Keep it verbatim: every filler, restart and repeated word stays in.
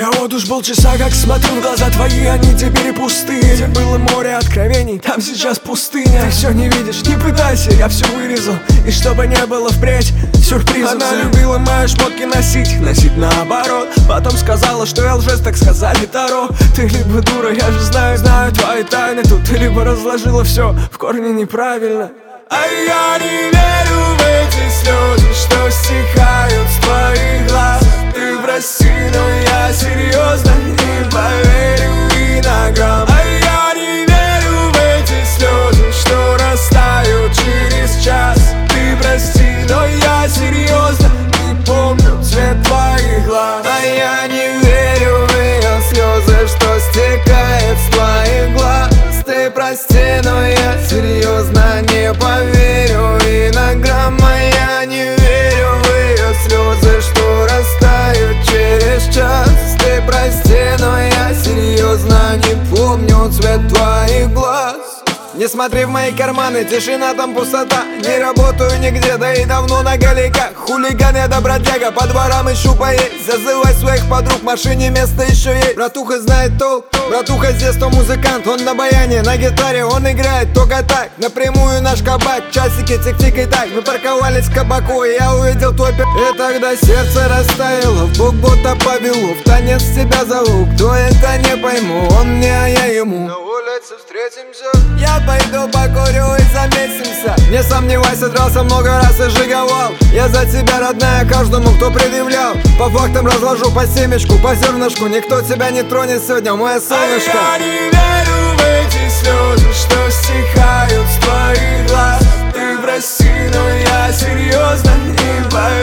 Я вот уж полчаса как смотрю в глаза твои, они теперь пустые. Где было море откровений, там сейчас пустыня. Ты все не видишь, не пытайся, я все вырезал. И чтобы не было впредь сюрпризов. Она любила мои шмотки носить, носить наоборот. Потом сказала, что я лжец, так сказали Таро. Ты либо дура, я же знаю, знаю твои тайны. Тут ты либо разложила все в корне неправильно. А я не верю в эти слезы, что стихают с твоих глаз. Ты прости, но я серьезно не поверю и на грамм. А я не верю в эти слезы, что растают через час. Ты прости, но я серьезно не помню цвет твоих глаз. А я не верю в ее слезы, что стекает с твоих глаз. Ты прости, но я серьезно не поверю и на грамм. А я не верю в ее слезы, что растают через час. Ты прости, но я серьезно не помню цвет твоих глаз. Не смотри в мои карманы, тишина там пустота. Не работаю нигде, да и давно на галиках. Хулиган я да бродяга, по дворам ищу поесть. Зазывай своих подруг, в машине место еще есть. Братуха знает толк, братуха здесь то музыкант. Он на баяне, на гитаре, он играет только так. Напрямую наш кабак, часики тик-тик и так. Мы парковались к кабаку, и я увидел твой пи***. И тогда сердце растаяло, в бок будто повело. В танец тебя зову, кто это не пойму. Он мне, а я ему. На улице встретимся. Я пойду покурю и замесимся. Не сомневайся, дрался много раз и жиговал. Я за тебя, родная, каждому, кто предъявлял. По фактам разложу по семечку, по зернышку. Никто тебя не тронет сегодня, мое солнышко. А я не верю в эти слезы, что стихают с твоих глаз. Ты прости, но я серьезно не поверю